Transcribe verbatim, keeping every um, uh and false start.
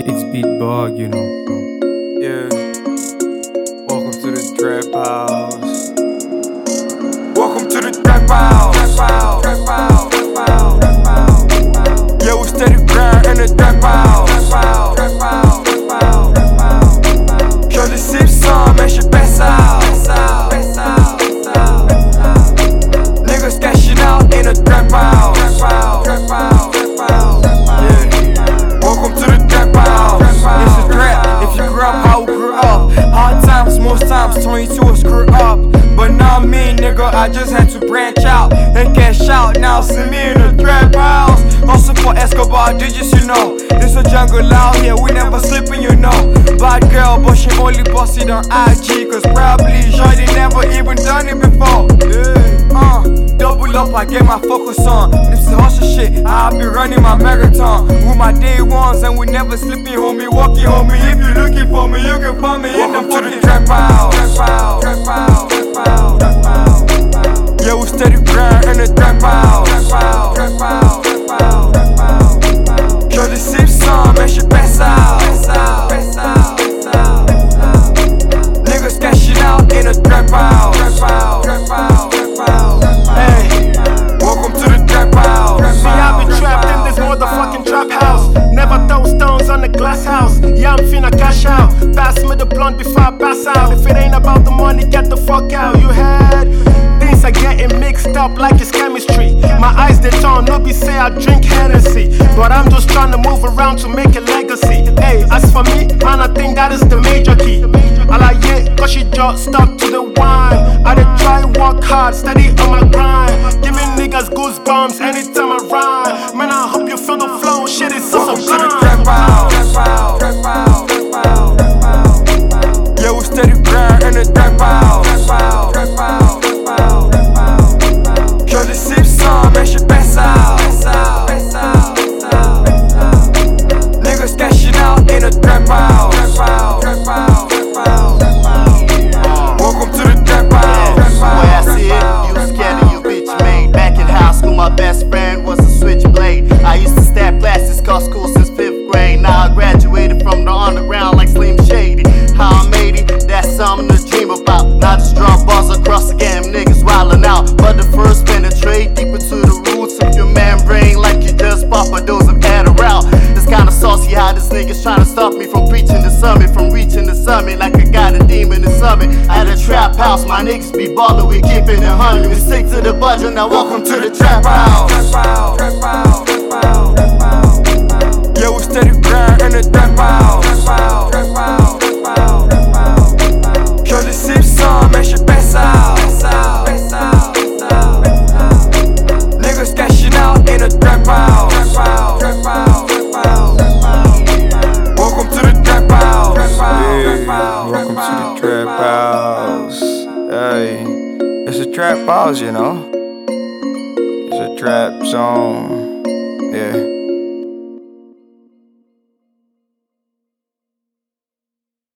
It's Beat Bug, you know. Yeah. Welcome to the trap house. Welcome to the trap house. Trap house. Trap house. Trap house. Trap house. Yeah, we steady grind in the trap house. Trap house. Trap house. Trap house. Trap house. Show the sip some, make sure pass out. Pass out. Pass out. Pass out. Niggas cashing out in the trap house. Trap house. Trap house. Trap house. Yeah. Welcome to the trap house. It's a trap. If you grew up how we grew up, hard times most times twenty-two will screw up. But not me, nigga, I just had to branch out and cash out. Now see me in the trap house. Also for Escobar digits, you know. It's a jungle out here, we never sleeping, you know. Bad girl, but she only boss it on I G, cause probably Shorty never even done it before. Yeah. Uh, double up, I get my focus on. This is hustle shit, I'll be running my marathon with my day ones, and we never sleeping, homie. Walking, homie. If you looking for me, you can find me in the fucking trap house. Trap house, trap house, trap house, trap house. Yeah, we steady grind in the trap house. Trap house, trap house, trap house, trap house. Show the sip some, make sure pass out. Pass out, pass out, pass out, pass out. Niggas cashing out in the trap house. Trap house, trap house, trap house. Hey, welcome to the trap house. See, I've been trapped in this motherfucking trap house. Never throw stones on the glass house. Yeah, I'm finna cash out. Pass me the blunt before I pass out. If it ain't about the money, get the fuck out. You heard? Things are getting mixed up like it's chemistry. My eyes they turn, no be say I drink Hennessy, but I'm just trying to move around to make a legacy. Hey, as for me, man, I think that is the major key. I like it, cause she just stuck to the wine. I did try work hard, steady on my grind. Giving niggas goosebumps anytime I rhyme. Man, I hope you feel the flow, shit is so Welcome sublime. to the trap house. Trap house, trap house, trap house, trap house. Yeah, we steady grind in the trap house. Trap house, trap house, trap house, trap house. Show the sip some, make sure pass out. Pass out, pass out, pass out, pass out. Niggas cashing out in the trap house. Trap house, trap house, trap house, trap house. Welcome to the trap house. Yeah, the way I see it, you scared of you bitch made. Back in high school, my best friend was a switchblade. I used to stab glasses, cause school since fifth grade. Now I graduated from the underground like Slim Shady. How I made it, that's something to dream about. Not just drop bars across the game, niggas wildin' out. But the first penetrate deeper to the roots of your membrane, like you just pop a dose of Adderall. It's kinda saucy how this nigga's trying to stop me from preaching the summit, from reaching the summit like I got a demon in summit. At a trap house, my niggas be ballin', we keepin' it hundred. We stick to the budget, now welcome to the trap house. Trap house, trap house, trap house, trap house. Yeah, we steady grind in the trap house. Trap house, trap house, trap house, trap house. Show the sip some, make sure pass out. Pass out, pass out, pass out, pass out. Niggas cashing out in the trap house. Trap house, trap house, trap house, trap house. Welcome to the trap house. Trap house, trap house, Welcome to the trap trap house. Hey, it's a trap house, you know. It's a trap zone.